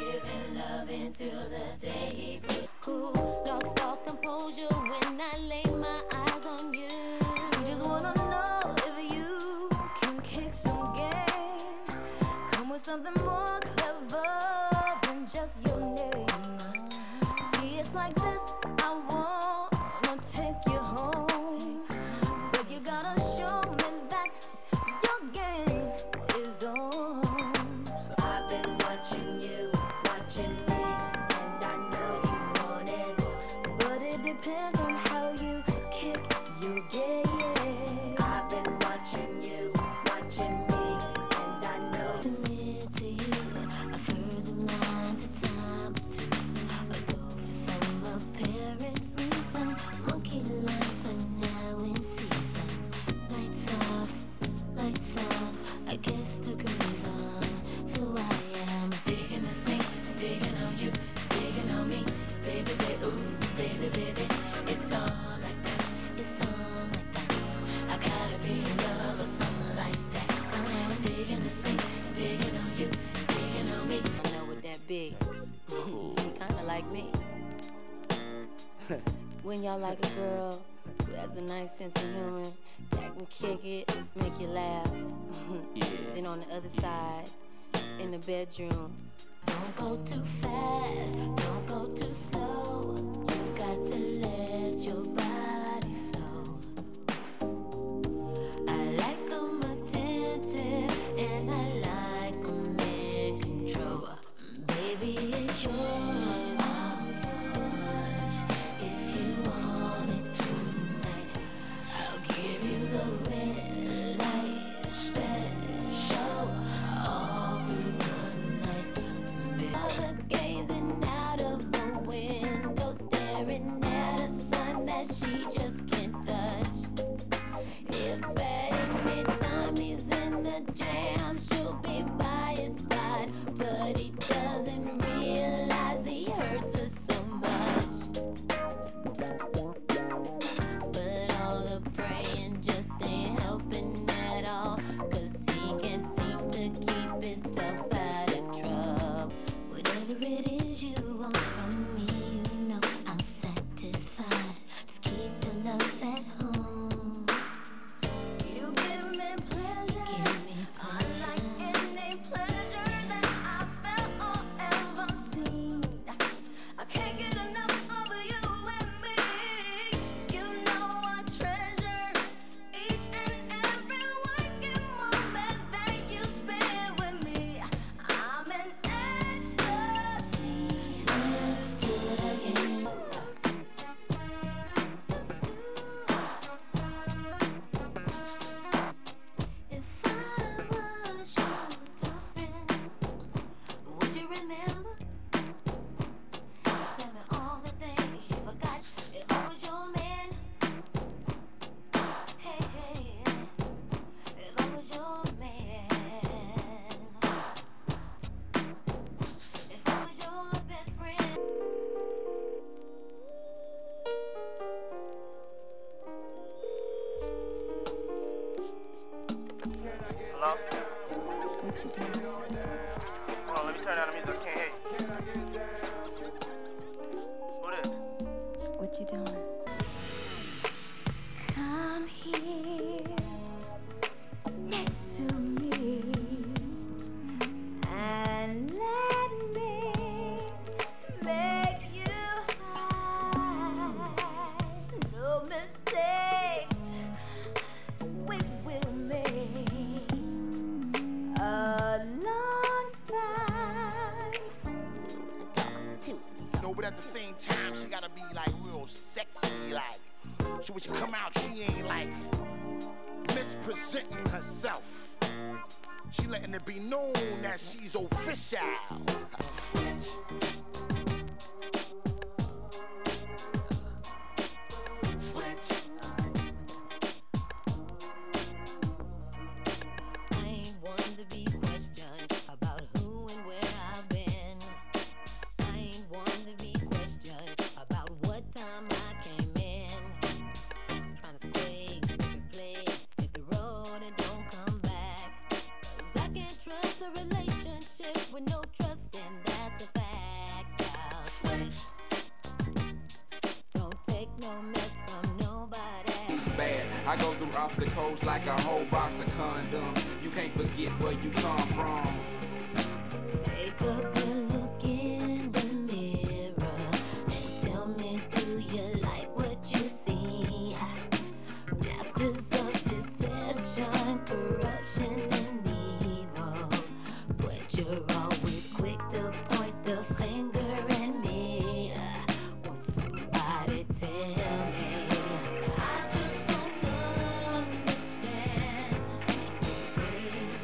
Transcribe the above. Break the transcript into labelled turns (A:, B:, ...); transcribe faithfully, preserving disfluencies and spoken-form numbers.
A: giving love until the day he put. Cool, lost all composure when I lay my eyes on you.
B: You just wanna know if you can kick some game. Come with something more clever than just your name. See, it's like this, I wanna take you home, but you gotta show me that your game is on.
A: So I've been watching you, watching me, and I know you want it,
B: but it depends on how you kick your game.
A: I've been watching you, watching me, and I know committed to you. I've heard them lines a time or two, although for some apparent reason, monkey lines are now in season. Lights off, lights on, I guess the groove on. So I am digging the sink, digging on you, digging on me, baby, baby, ooh, baby, baby. It's all like that, it's all like that. I gotta be in love or something like that. I'm digging the sink, digging on you, digging on me. I know what that big. She kinda like me. When y'all like a girl who has a nice sense of humor, that can kick it, make you laugh.
C: Yeah.
A: Then on the other side, in the bedroom, don't go too fast, don't go too slow. You got to let your body flow. I like 'em attentive and I like 'em in control. Baby, it's yours, all yours. If you want it tonight, I'll give you the red light special all through the night. Mother gazing out of the window, staring at a sun that she just can't touch. If at any time he's in a jam, she'll be by his side, but he doesn't realize he hurts her so much. But all the praying just ain't helping at all, 'cause he can't seem to keep himself out of trouble. Whatever it is you want from me, you know I'll satisfy. Just keep the love at home.
B: You give me pleasure,
A: Give me pleasure.
B: unlike any pleasure that I felt or ever seen. I can't get enough of you and me. You know I treasure each and every waking moment that you spend with me. I'm in ecstasy.
A: Let's do it again. If I was your girlfriend, would you remember? Tell me all the things you forgot. If I was your man, hey, hey, if I was your man, if I was your best friend.
D: Hello?
B: What you doing?
D: Hold on, let me turn down the music. I can't hear you. Who this?
B: What you doing? Come here next to me and let me make you hide. No mistakes we will make a long time. Talk to me.
E: No, but at the same time, she gotta be like real sexy, like. So when she come out, she ain't like mispresenting herself. She letting it be known that she's official.
A: I ain't one to be questioned about who and where I've been. I ain't one to be questioned about what time I came in. Trying to squeeze, replay, hit the road and don't come back. 'Cause I can't trust a relationship with no trust, and that's a fact.
C: I go through obstacles like a whole box of condoms. You can't forget where you come from.
A: Take a good look in the mirror and tell me, do you like what you see? Masters of deception, corruption, and evil. But you're